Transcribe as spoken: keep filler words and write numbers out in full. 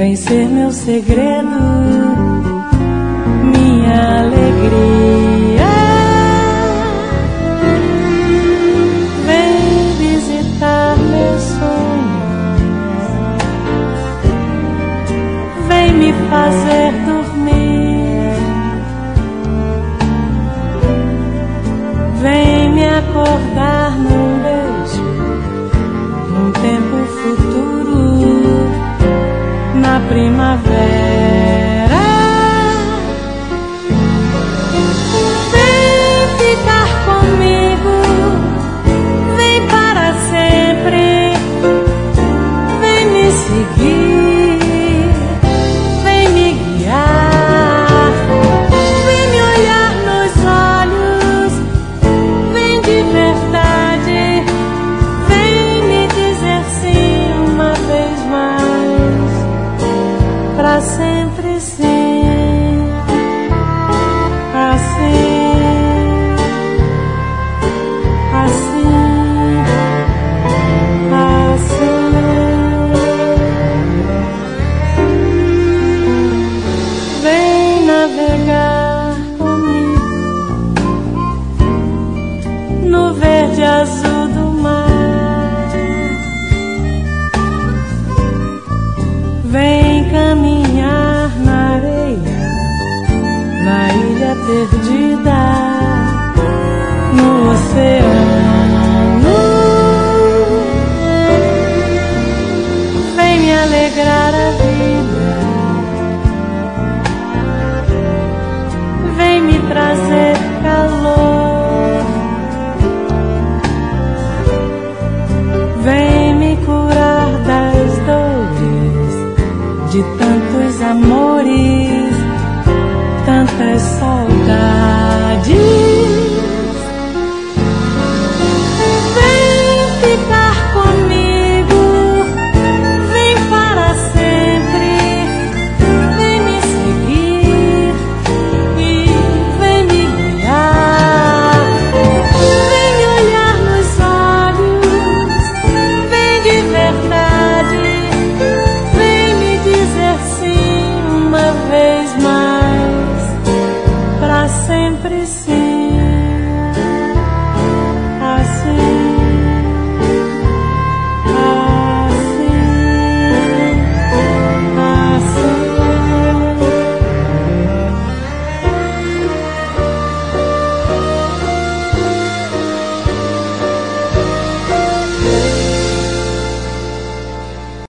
Vem ser meu segredo, minha alegria. Vem visitar meus sonhos, vem me fazer dormir, vem me acordar num beijo, num tempo futuro, na primavera. Vem ficar comigo, vem para sempre, vem me seguir, vem me guiar, vem me olhar nos olhos, vem de verdade, vem me dizer sim uma vez mais, pra sempre sim, assim, assim, assim. Vem navegar comigo no verde azul do mar, vem caminhar na areia, na ilha perdida, no oceano. Vem me alegrar a vida,